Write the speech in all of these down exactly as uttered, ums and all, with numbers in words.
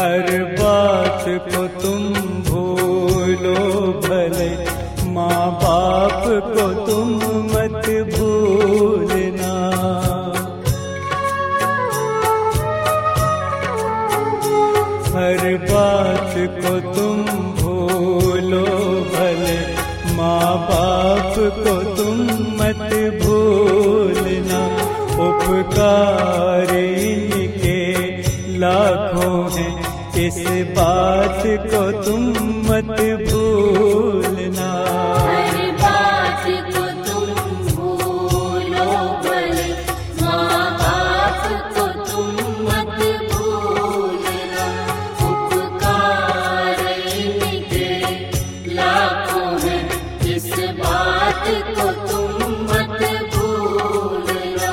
हर बात को तुम भूलो भले, माँ बाप को तुम मत भूलना। हर बात को तुम भूलो भले, माँ बाप को तुम मत भूलना। उपकार इनके लाखों हैं, इस बात को तुम मत भूलना। हर बात को तुम भूलो भले, माँ बाप को तुम मत भूलना। उपकार इनके लाखों हैं, इस बात को तुम मत भूलना।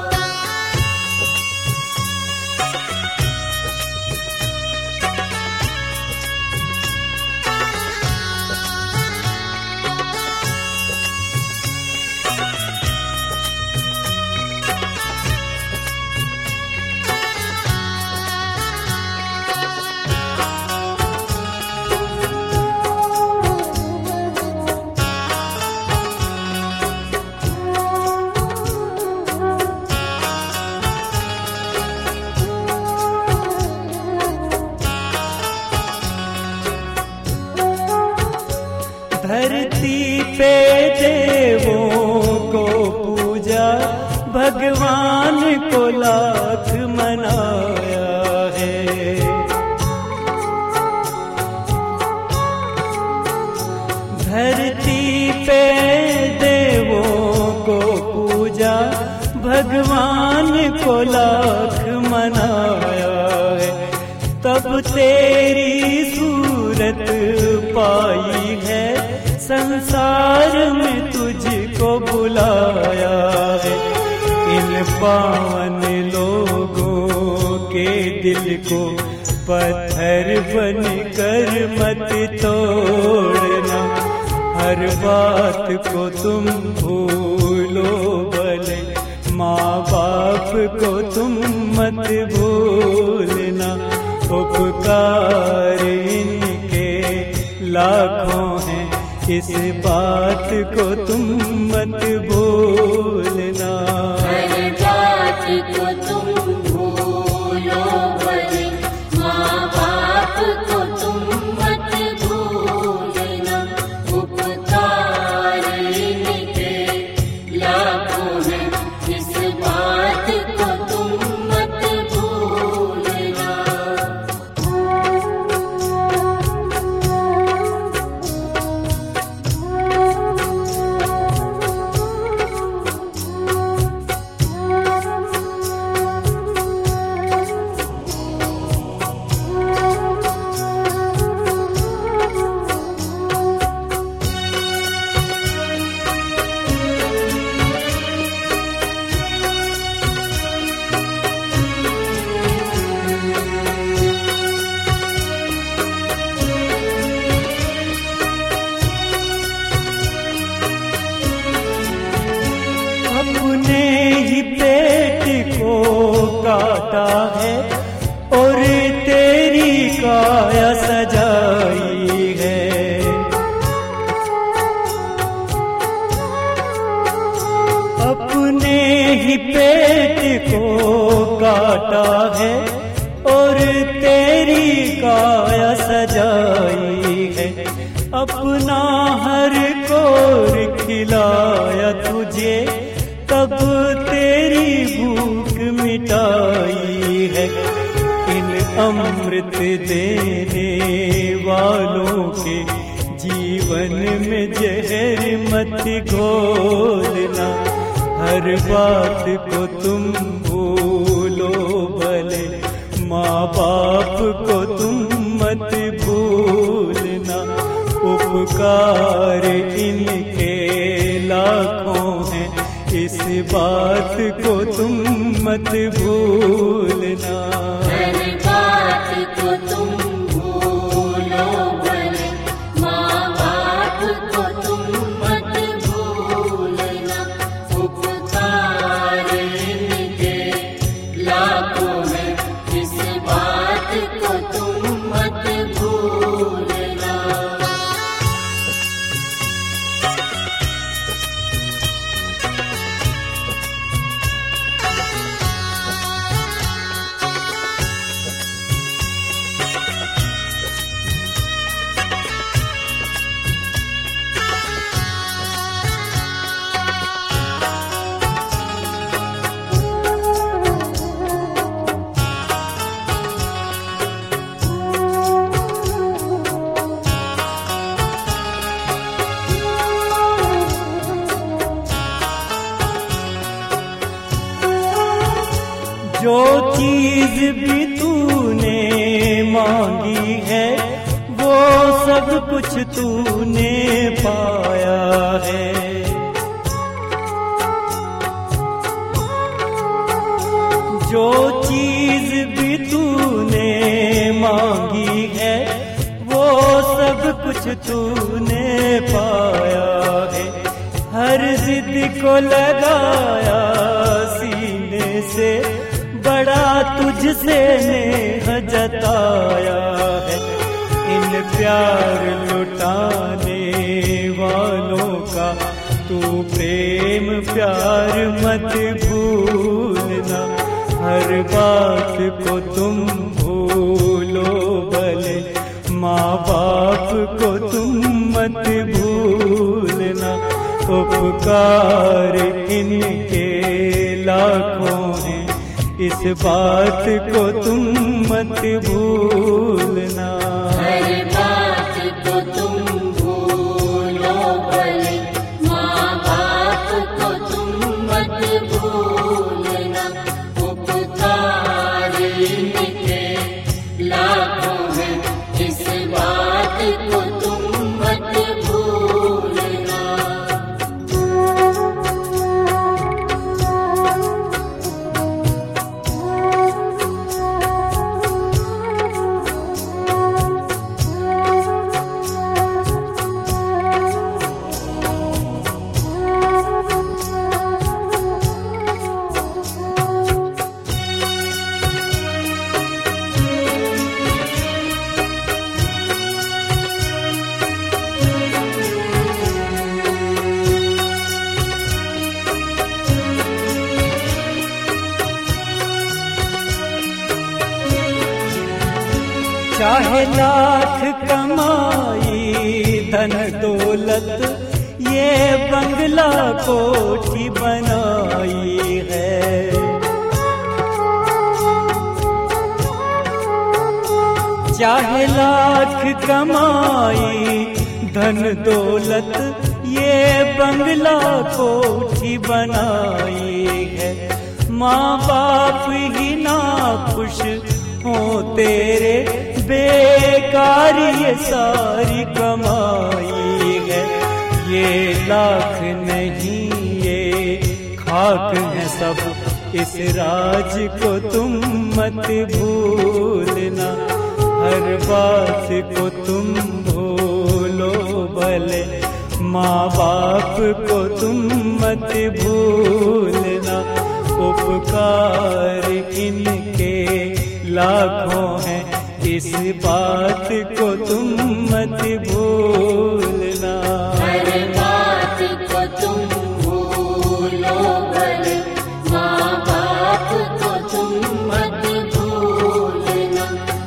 धरती पे देवों को पूजा, भगवान को लाख मनाया है। धरती पे देवों को पूजा, भगवान को लाख मनाया है। तब तेरी सूरत पाई है, संसार में तुझको बुलाया है। इन पावन लोगों के दिल को पत्थर बनकर मत तोड़ना। हर बात को तुम भूलो भले, माँ बाप को तुम मत भूलना। उपकार इनके लाखों हैं, इस बात को तुम मत भूलना। हर बात को तुम भूलो भले, माँ बाप को तुम मत भूलना। उपकार इनके लाखों हैं, इस बात को तुम मत भूलना। अपने ही पेट को काटा है और तेरी काया सजाई है। अपने ही पेट को काटा है और तेरी काया सजाई है। अपना हर कोर खिलाया तुझे, तब तेरी भूख मिटाई है। इन अमृत देने वालों के जीवन में जहर मत घोलना। हर बात को तुम भूलो भले, माँ बाप को तुम मत भूलना। उपकार इनके लाखों हैं, इस बात को तुम मत भूलना। हर बात को तुम भूलो भले, माँ बाप को तुम मत भूलना। उपकार इनके लाखों हैं, इस बात को तुम जो चीज भी तूने मांगी है वो सब कुछ तूने पाया है। जो चीज भी तूने मांगी है वो सब कुछ तूने पाया है। हर जिद को लगाया सीने से, बड़ा तुझसे नेह जताया है। इन प्यार लुटाने वालों का तू प्रेम प्यार मत भूलना। हर बात को तुम भूलो भले, माँ बाप को तुम मत भूलना। उपकार इनके लाखों हैं, इस बात को तुम मत भूलना। हर बात को तुम भूलो भले, माँ बाप को तुम मत भूलना। उपकार इनके लाखों हैं, इस बात को तुम मत भूलना। चाहे लाख कमाई धन दौलत, ये बंगला कोठी बनाई है। चाहे लाख कमाई धन दौलत, ये बंगला कोठी बनाई है। माँ बाप ही ना खुश हो तेरे, बेकार ये सारी कमाई है। ये लाख नहीं ये खाक है सब, इस राज को तुम मत भूलना। हर बात को तुम भूलो भले, माँ बाप को तुम मत भूलना। उपकार इनके लाखों हैं, इस बात को तुम मत भूलना। हर बात को तुम भूलो भले, माँ बाप को तुम मत भूलना।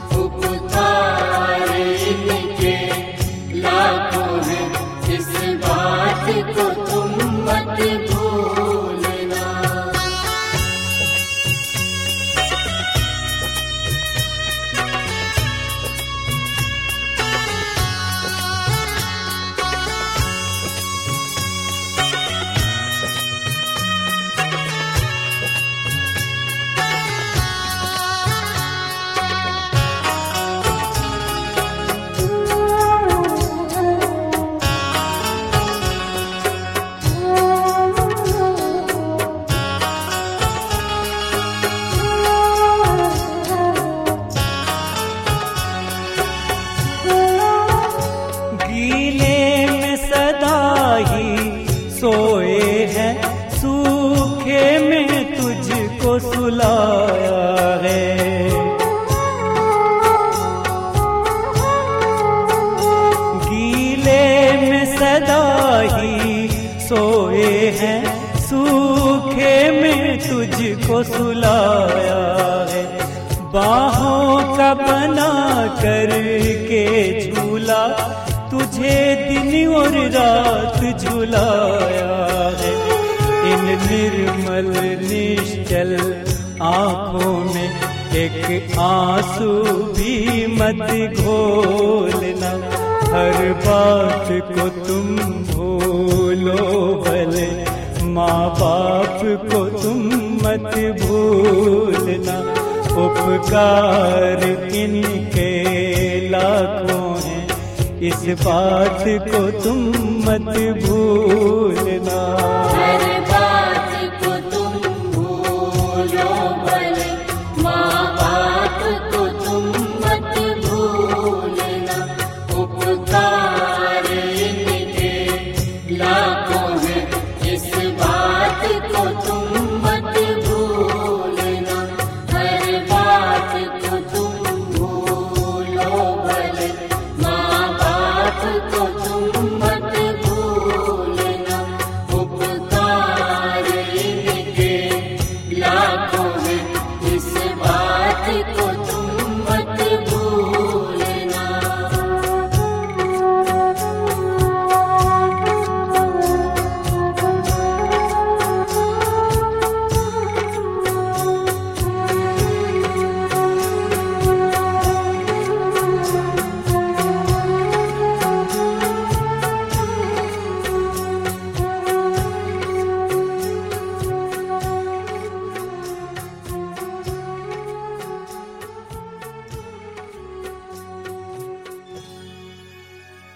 उपकार इनके लाखों हैं, इस बात को तुम मत भूलना। सोए हैं सूखे में तुझको सुलाया है। गीले में सदा ही सोए हैं, सूखे में तुझको सुलाया है। बाहों का बना करके झूला, तुझे दिन और रात झुलाया है। इन निर्मल निश्चल आँखों में एक आंसू भी मत घोलना। हर बात को तुम भूलो भले, माँ बाप को तुम मत भूलना। उपकार इनके लाखों हैं, इस बात को तुम मत भूलना।